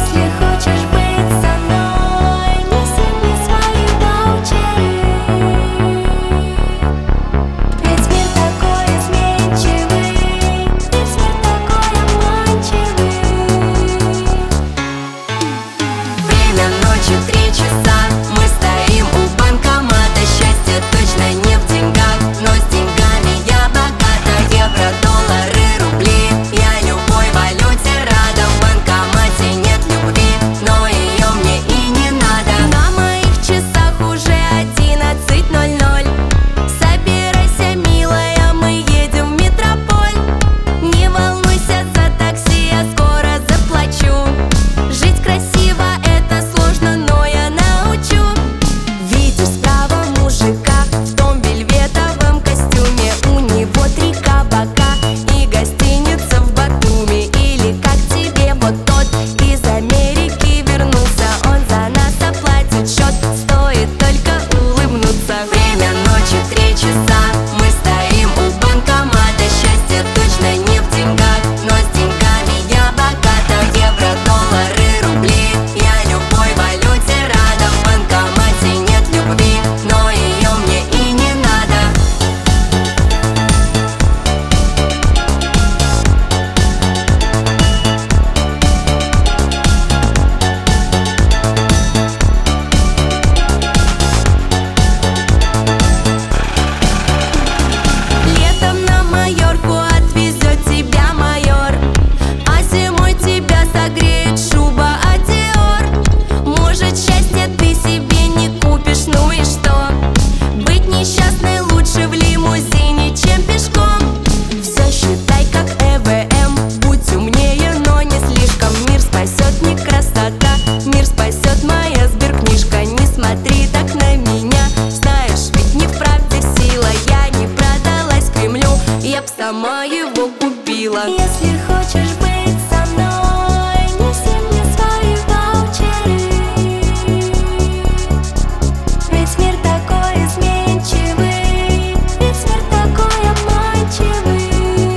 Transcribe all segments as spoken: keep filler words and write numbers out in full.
сама его купила. Если хочешь быть со мной, неси мне свои ваучеры. Ведь мир такой изменчивый, ведь мир такой обманчивый.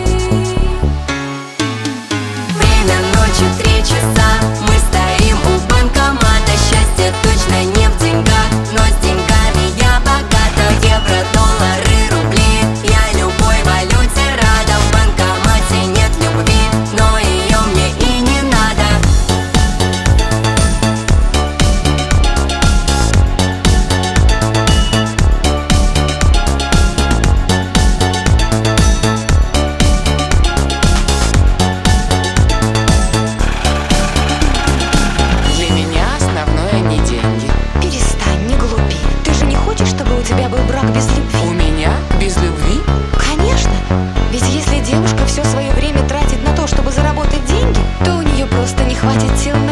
Время ночи три часа, мы стоим у банкомата. Счастье точно не в деньгах, но с деньгами я богата. Евро, доллары, рубли, я любой валюте рада. В банкомате нет любви, но ее мне и не надо. Для меня основное не деньги. Перестань, не глупи. Ты же не хочешь, чтобы у тебя был брак без У любви? меня без любви? Конечно. Ведь если девушка все свое время тратит на то, чтобы заработать деньги, то у нее просто не хватит сил на